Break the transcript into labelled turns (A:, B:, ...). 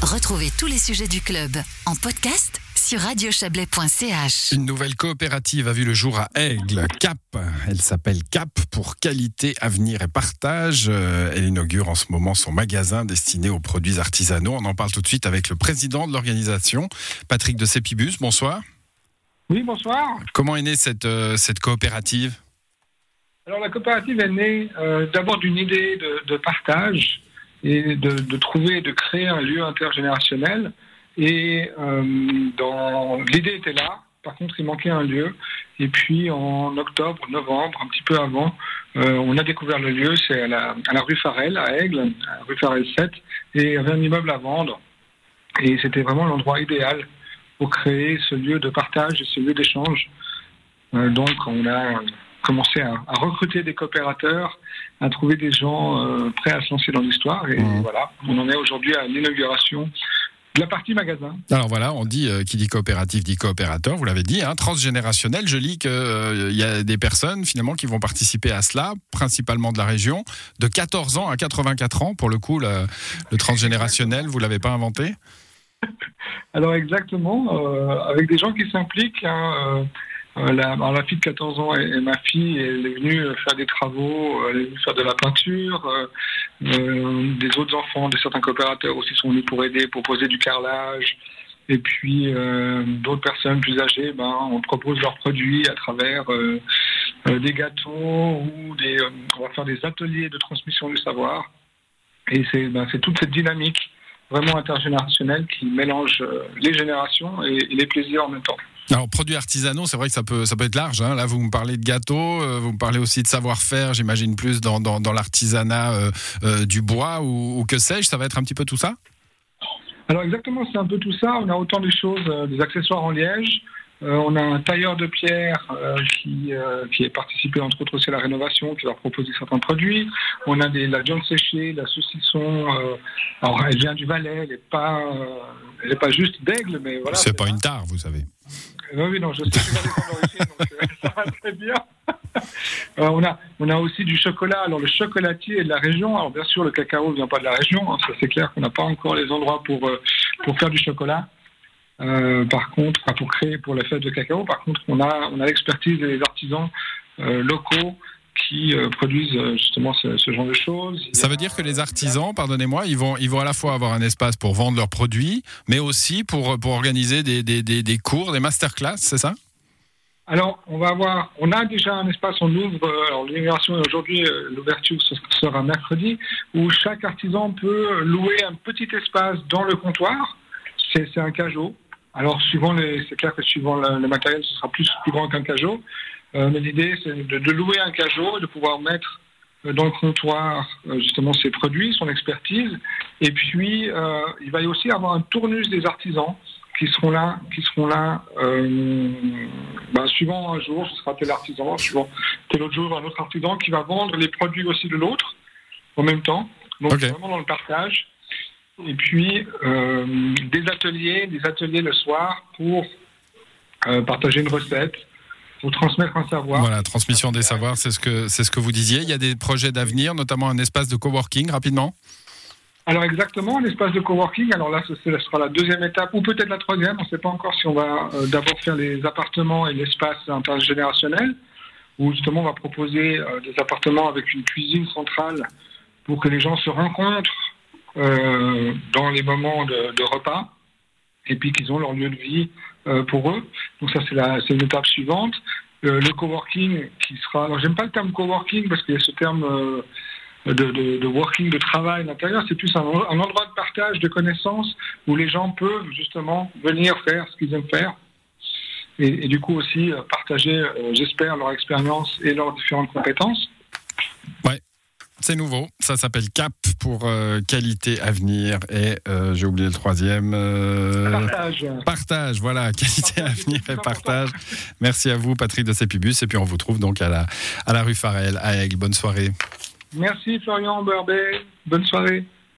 A: Retrouvez tous les sujets du club en podcast sur radiochablais.ch.
B: Une nouvelle coopérative a vu le jour à Aigle, CAP. Elle s'appelle CAP pour Qualité, Avenir et Partage. Elle inaugure en ce moment son magasin destiné aux produits artisanaux. On en parle tout de suite avec le président de l'organisation, Patrick de Sépibus. Bonsoir.
C: Oui, bonsoir.
B: Comment est née cette coopérative ?
C: Alors la coopérative est née d'abord d'une idée de partage et de trouver et de créer un lieu intergénérationnel. Et l'idée était là. Par contre, il manquait un lieu. Et puis en octobre, novembre, un petit peu avant, on a découvert le lieu. C'est à la rue Farel, à Aigle, à rue Farel 7. Et il y avait un immeuble à vendre. Et c'était vraiment l'endroit idéal pour créer ce lieu de partage et ce lieu d'échange. Donc on a commencé à recruter des coopérateurs, à trouver des gens prêts à se lancer dans l'histoire. Et voilà, on en est aujourd'hui à l'inauguration de la partie magasin.
B: Alors voilà, on dit, qui dit coopérative dit coopérateur, vous l'avez dit, transgénérationnel. Je lis qu'il y a des personnes finalement qui vont participer à cela, principalement de la région, de 14 ans à 84 ans. Pour le coup, le transgénérationnel, vous ne l'avez pas inventé ?
C: Alors exactement, avec des gens qui s'impliquent. La fille de 14 ans est ma fille, elle est venue faire des travaux, elle est venue faire de la peinture. Des autres enfants de certains coopérateurs aussi sont venus pour aider, pour poser du carrelage. Et puis d'autres personnes plus âgées, on propose leurs produits à travers des gâteaux ou on va faire des ateliers de transmission du savoir. Et c'est toute cette dynamique vraiment intergénérationnelle qui mélange les générations et les plaisirs en même temps.
B: Alors, produits artisanaux, c'est vrai que ça peut être large. Là, vous me parlez de gâteaux, vous me parlez aussi de savoir-faire, j'imagine plus dans l'artisanat du bois ou que sais-je. Ça va être un petit peu tout ça ?
C: Alors exactement, c'est un peu tout ça. On a autant de choses, des accessoires en liège. On a un tailleur de pierre qui est participé entre autres aussi à la rénovation, qui va proposer certains produits. On a la viande séchée, la saucisson. Alors elle vient du Valais, elle est pas juste d'Aigle, mais voilà.
B: C'est pas une tare, vous savez.
C: Oui, non, je sais que vous avez son origine, donc ça va très bien. On a aussi du chocolat. Alors le chocolatier est de la région. Alors bien sûr, le cacao ne vient pas de la région. Ça c'est clair qu'on n'a pas encore les endroits pour faire du chocolat. Par contre, pour la fête de cacao, par contre, on a l'expertise des artisans locaux qui produisent justement ce genre de choses.
B: Ça veut dire que les artisans, pardonnez-moi, ils vont à la fois avoir un espace pour vendre leurs produits, mais aussi pour organiser des cours, des masterclass, c'est ça ?
C: Alors, on a déjà un espace, on ouvre, alors l'inauguration est aujourd'hui, l'ouverture sera mercredi, où chaque artisan peut louer un petit espace dans le comptoir. C'est un cajot. Alors, c'est clair que suivant le matériel, ce sera plus grand qu'un cajot. Mais l'idée, c'est de louer un cajot, de pouvoir mettre dans le comptoir justement ses produits, son expertise. Et puis, il va y aussi avoir un tournus des artisans qui seront là suivant un jour, ce sera tel artisan, suivant tel autre jour, un autre artisan qui va vendre les produits aussi de l'autre en même temps. Donc, vraiment dans le partage. Et puis, des ateliers le soir pour partager une recette, pour transmettre un savoir. Voilà,
B: transmission des savoirs, c'est ce que vous disiez. Il y a des projets d'avenir, notamment un espace de coworking, rapidement ?
C: Alors exactement, un espace de coworking. Alors là, ce sera la deuxième étape, ou peut-être la troisième. On ne sait pas encore si on va d'abord faire les appartements et l'espace intergénérationnel, où justement on va proposer des appartements avec une cuisine centrale pour que les gens se rencontrent dans les moments de repas, et puis qu'ils ont leur lieu de vie pour eux. Donc ça, c'est une étape suivante. Le coworking qui sera... Alors j'aime pas le terme coworking parce qu'il y a ce terme de working, de travail à l'intérieur. C'est plus un endroit de partage de connaissances où les gens peuvent justement venir faire ce qu'ils aiment faire. Et du coup aussi partager, j'espère, leur expérience et leurs différentes compétences.
B: Ouais. C'est nouveau, ça s'appelle CAP pour Qualité, Avenir et j'ai oublié le troisième. Partage, voilà, Qualité, Avenir et Partage. Merci à vous, Patrick de Sépibus, et puis on vous trouve donc à la rue Farel, à Aigle. Bonne soirée.
C: Merci Florian Berbet, bonne soirée.